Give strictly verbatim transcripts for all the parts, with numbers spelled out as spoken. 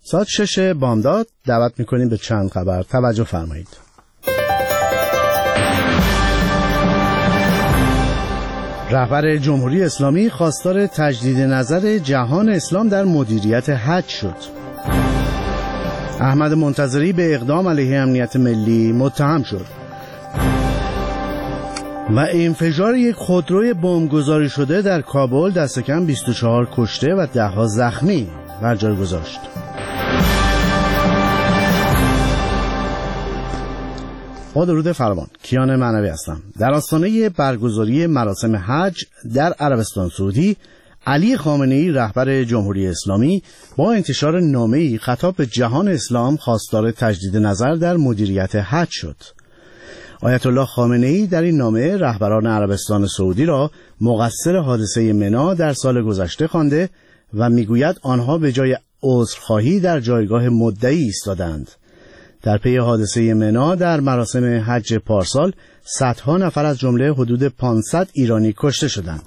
ساعت شش بامداد دعوت میکنیم به چند خبر توجه فرمایید. رهبر جمهوری اسلامی خواستار تجدید نظر جهان اسلام در مدیریت حج شد. احمد منتظری به اقدام علیه امنیت ملی متهم شد. و انفجار یک خودروی بمبگذاری شده در کابل دست کم بیست و چهار کشته و ده ها زخمی بر جای گذاشت. با درود فراوان، کیان معنوی هستم. در آستانه برگزاری مراسم حج در عربستان سعودی، علی خامنه‌ای رهبر جمهوری اسلامی با انتشار نامه‌ای خطاب به جهان اسلام خواستار تجدید نظر در مدیریت حج شد. آیت الله خامنه‌ای در این نامه رهبران عربستان سعودی را مقصر حادثه منی در سال گذشته خوانده و میگوید آنها به جای عذرخواهی در جایگاه مدعی ایستادند. در پی حادثه منی در مراسم حج پارسال صدها نفر از جمله حدود پانصد ایرانی کشته شدند.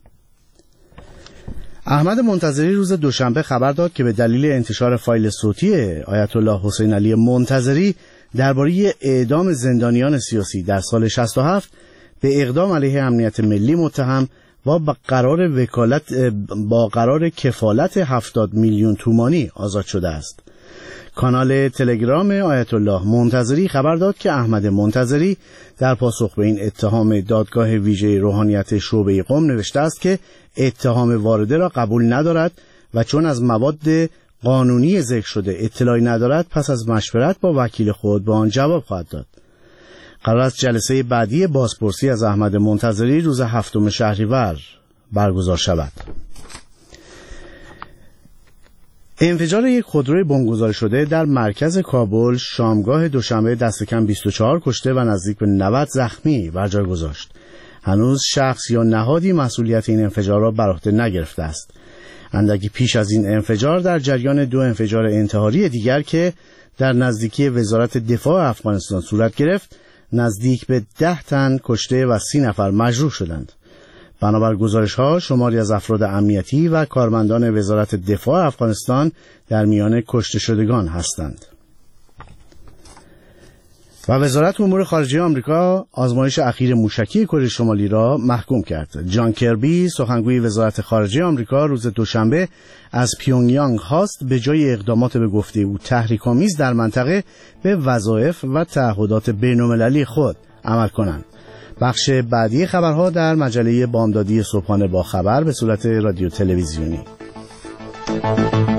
احمد منتظری روز دوشنبه خبر داد که به دلیل انتشار فایل صوتی آیت الله حسین علی منتظری درباره اعدام زندانیان سیاسی در سال شصت و هفت به اقدام علیه امنیت ملی متهم و با قرار وکالت با قرار کفالت هفتاد میلیون تومانی آزاد شده است. کانال تلگرام آیت الله منتظری خبر داد که احمد منتظری در پاسخ به این اتهام دادگاه ویژه روحانیت شعبه قم نوشته است که اتهام وارده را قبول ندارد و چون از مواد قانونی ذکر شده اطلاعی ندارد پس از مشورت با وکیل خود به آن جواب خواهد داد. قرار است جلسه بعدی بازپرسی از احمد منتظری روز هفتم شهریور برگزار شود. انفجار یک خودروی بمبگذاری شده در مرکز کابل شامگاه دوشنبه دست کم بیست و چهار کشته و نزدیک به نود زخمی بر جای گذاشت. هنوز شخص یا نهادی مسئولیت این انفجار را بر عهده نگرفته است. اندکی پیش از این انفجار در جریان دو انفجار انتحاری دیگر که در نزدیکی وزارت دفاع افغانستان صورت گرفت، نزدیک به ده تن کشته و سی نفر مجروح شدند. بنابر گزارش‌ها شماری از افراد امنیتی و کارمندان وزارت دفاع افغانستان در میان کشته شدگان هستند. و وزارت امور خارجه آمریکا آزمایش اخیر موشکی کره شمالی را محکوم کرد. جان کربی سخنگوی وزارت خارجه آمریکا روز دوشنبه از پیونگیانگ خواست به جای اقدامات به گفته او تحریک‌آمیز در منطقه به وظایف و تعهدات بین‌المللی خود عمل کنند. بخش بعدی خبرها در مجله بامدادی صبحانه با خبر به صورت رادیو تلویزیونی.